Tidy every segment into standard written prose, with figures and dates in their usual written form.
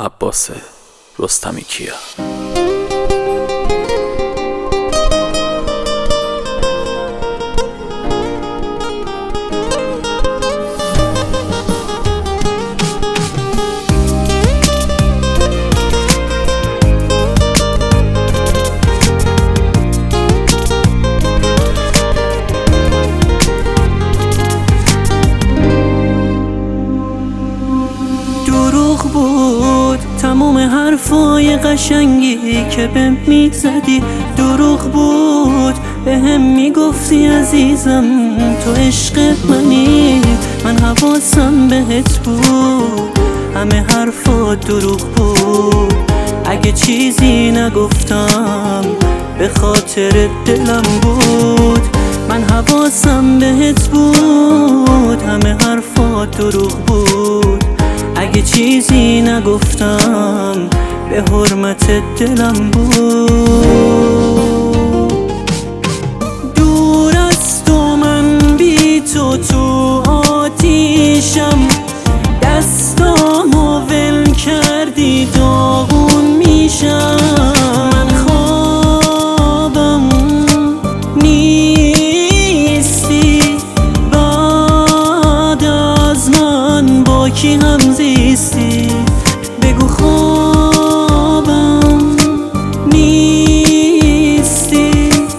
عباس رستمی کیا. دروغ بود تموم حرفای قشنگی که بهم میزدی، دروغ بود به هم میگفتی عزیزم تو عشق منی، من حواسم بهت بود، همه حرفات دروغ بود. اگه چیزی نگفتم به خاطر دلم بود، من حواسم بهت بود، همه حرفات دروغ بود. اگه چیزی نگفتم به حرمت دلم بود. دور از تو من بی تو آتیشم، دستامو ول کردی داغون میشم. من خوابم نیستی، بعد از من با کی هم زیستی؟ بگو خوابم نیستی،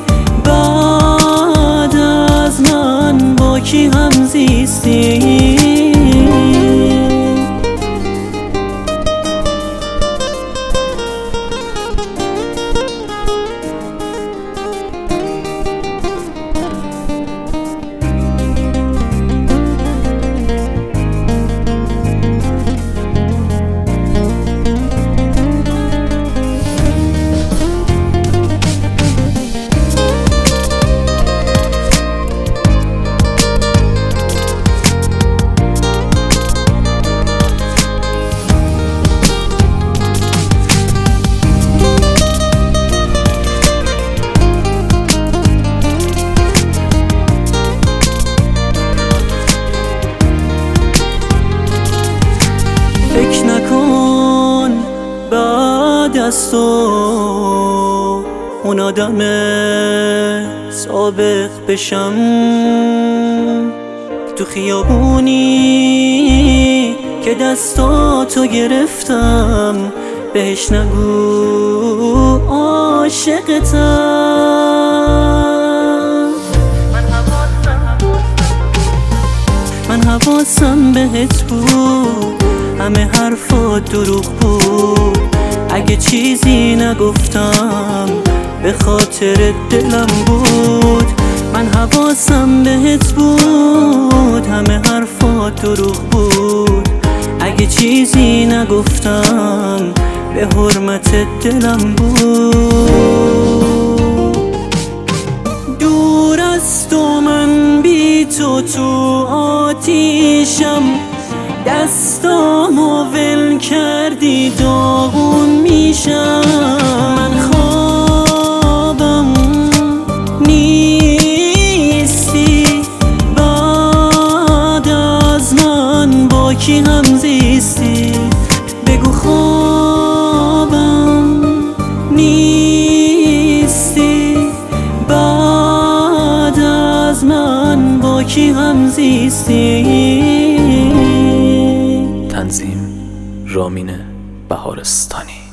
بعد از من با کی هم زیستی؟ فکر نکن بعد از تو اون آدم سابق بشم، تو خیابونی که دستاتو گرفتم بهش نگو عاشقتم. من حواسم بهت بود، همه حرفات دروغ بود. اگه چیزی نگفتم به خاطر دلم بود، من حواسم بهت بود، همه حرفات دروغ بود. اگه چیزی نگفتم به حرمت دلم بود. دور از تو من بی تو آتیشم، دستامو ول کردی داغون میشم. من خوابم نیستی، بعد از من با کی هم زیستی؟ بگو خوابم نیستی، بعد از من با کی هم زیستی؟ تنظیم رامین بهارستانی.